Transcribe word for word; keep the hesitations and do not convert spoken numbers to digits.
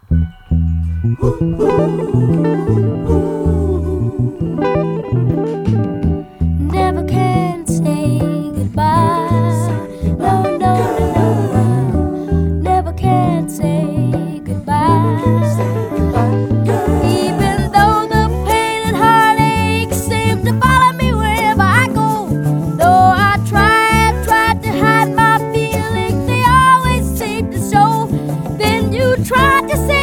Never can say goodbye. No, no, no, no. Never can say goodbye. Even though the pain and heartache seem to follow me wherever I go. Though I tried, tried to hide my feelings, they always seem to show. Then you tried to say